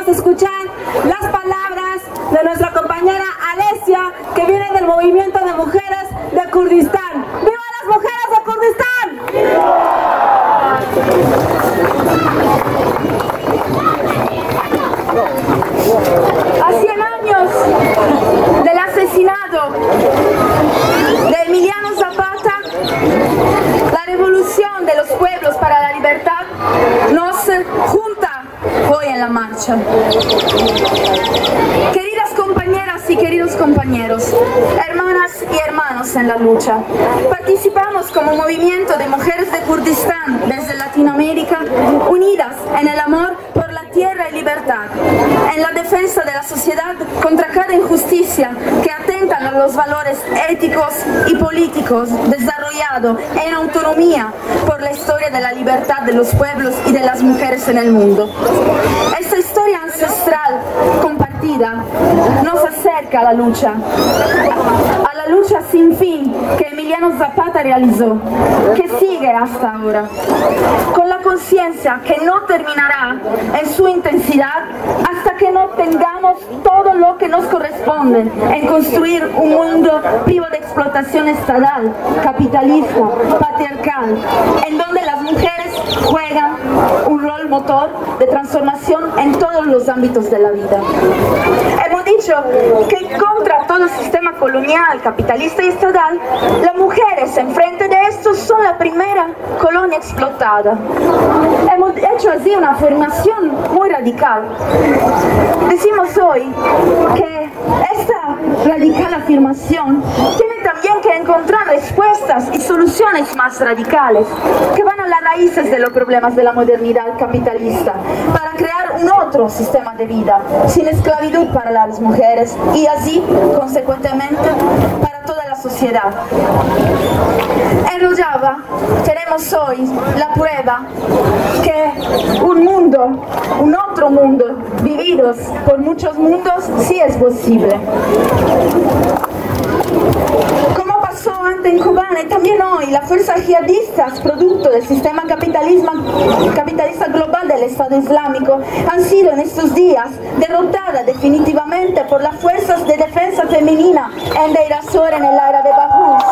escuchar las palabras de nuestra compañera Alesia, que viene del movimiento de mujeres de Kurdistán. ¡Viva las mujeres de Kurdistán! A 100 años del asesinato de Emiliano Zapata, la revolución de los pueblos para la libertad nos junta hoy en la marcha. Queridas compañeras y queridos compañeros, hermanas y hermanos en la lucha, participamos como movimiento de mujeres de Kurdistán desde Latinoamérica, unidas en el amor por la tierra y libertad, en la defensa de la sociedad contra cada injusticia que atentan a los valores éticos y políticos desarrollados en autonomía por la historia de la libertad de los pueblos y de las mujeres en el mundo. Esta historia ancestral compartida nos acerca a la lucha sin fin que Emiliano Zapata realizó, que sigue hasta ahora, con la conciencia que no terminará en su intensidad hasta que no tengamos todo lo que nos corresponde en construir un mundo privo de explotación estatal, capitalista, patriarcal, en donde las mujeres juegan un rol motor de transformación en todos los ámbitos de la vida. Hemos dicho que contra todo el sistema colonial, capitalista y estatal, las mujeres enfrente de esto son la primera colonia explotada. Hemos hecho así una afirmación muy radical. Decimos hoy que esta radical afirmación tiene también que encontrar respuestas y soluciones más radicales que van a las raíces de los problemas de la modernidad capitalista para crear un otro sistema de vida sin esclavitud para las mujeres y así, consecuentemente, para toda la sociedad. En Rojava tenemos hoy la prueba que un otro mundo, vividos por muchos mundos, sí es posible. Como pasó antes en Cubana y también hoy, las fuerzas jihadistas, producto del sistema capitalista global del Estado Islámico, han sido en estos días derrotadas definitivamente por las fuerzas de defensa femenina en Deir ez-Zor, en el área de Baghuz.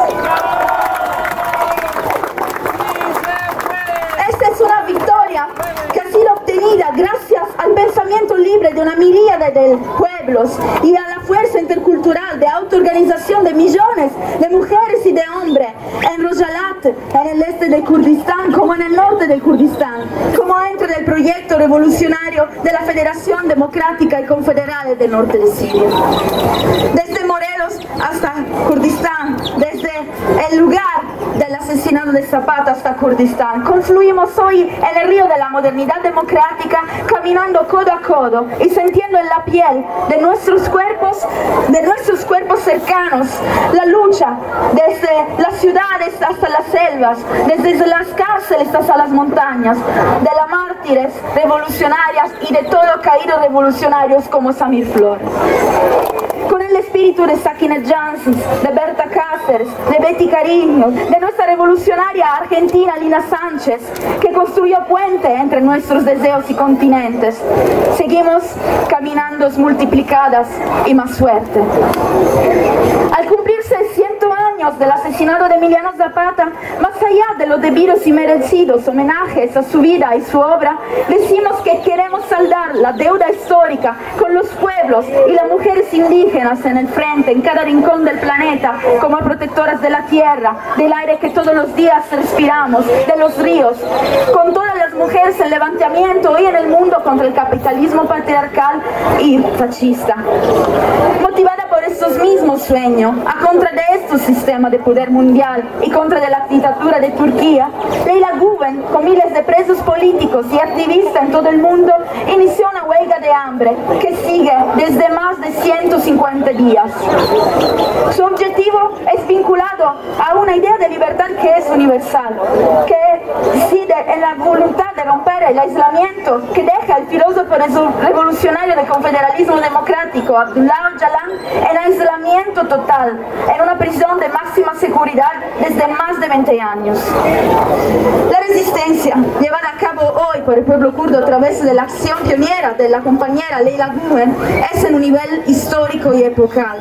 Esta es una victoria que ha sido obtenida gracias al pensamiento libre de una miríada de pueblos y a la fuerza intercultural de autoorganización de millones de mujeres y de hombres en Rojalat, en el este del Kurdistán, como en el norte del Kurdistán, como dentro del proyecto revolucionario de la Federación Democrática y Confederal del norte de Siria. Desde Morelos hasta Kurdistán, desde el lugar del asesinato de Zapata hasta Kurdistán, confluimos hoy en el río de la modernidad democrática, caminando codo a codo y sintiendo en la piel de nuestros cuerpos cercanos la lucha desde las ciudades hasta las selvas, desde las cárceles hasta las montañas, de las mártires revolucionarias y de todo caídos revolucionarios como Samir Flores. Con el espíritu de Sakina Janssens, de Berta Cáceres, de Betty Cariño, de nuestra revolucionaria argentina Lina Sánchez, que construyó puente entre nuestros deseos y continentes. Seguimos caminando multiplicadas y más fuerte. Al cumplirse 100 años del asesinato de Emiliano Zapata, más allá de los debidos y merecidos homenajes a su vida y su obra, decimos que queremos saldar la deuda histórica con los pueblos y las mujeres indígenas en el frente, en cada rincón del planeta, como protectoras de la tierra, del aire que todos los días respiramos, de los ríos, con todas las mujeres en levantamiento hoy en el mundo contra el capitalismo patriarcal y fascista. Motivada por estos mismos sueños, a contra de estos sistemas de poder mundial y contra de la dictadura de Turquía, Leyla Güven, con miles de presos políticos y activistas en todo el mundo, inició una huelga de hambre que sigue desde más de 150 días. Su objetivo es vinculado a una idea de libertad que es universal, que reside en la voluntad de romper el aislamiento que deja el filósofo revolucionario del confederalismo democrático Abdullah Öcalan en aislamiento total, en una prisión de máxima seguridad desde más de 20 años. La resistencia llevada a cabo hoy para el pueblo kurdo a través de la acción pionera de la compañera Leyla Güven es en un nivel histórico y epocal.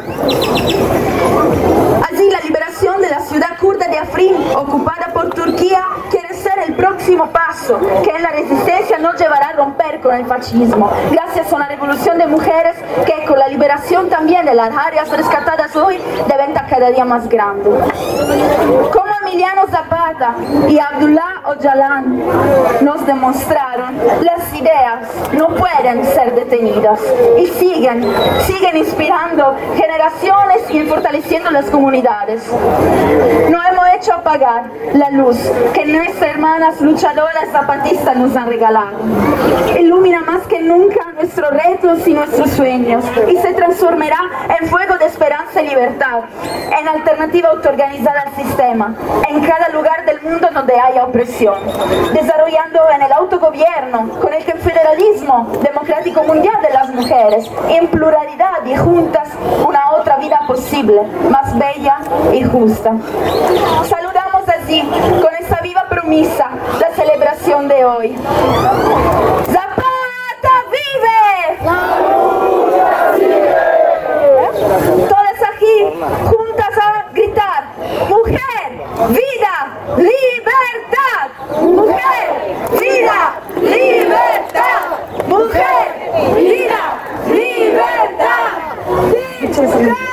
Así, la liberación de la ciudad kurda de Afrin, ocupada por Turquía, quiere ser el próximo paso que en la resistencia nos llevará a romper con el fascismo, gracias a una revolución de mujeres que con la liberación también de las áreas rescatadas hoy diventa cada día más grande. Como Emiliano Zapata y Abdullah Öcalan nos demostraron, las ideas no pueden ser detenidas y siguen inspirando generaciones y fortaleciendo las comunidades. No hemos hecho apagar la luz que nuestras hermanas luchadoras zapatistas nos han regalado. Ilumina más que nunca nuestros retos y nuestros sueños y se transformará en fuego de esperanza y libertad, en alternativa autoorganizada al sistema, en cada lugar del mundo donde haya opresión, desarrollando en el autogobierno con el federalismo democrático mundial de las mujeres, en pluralidad y juntas una otra vida posible, más bella y justa. Saludamos así, con esta viva promesa, la celebración de hoy. ¡Zapata vive! Todas aquí, juntas a gritar: mujer, vida, libertad. Mujer, vida, libertad. Mujer, vida, libertad.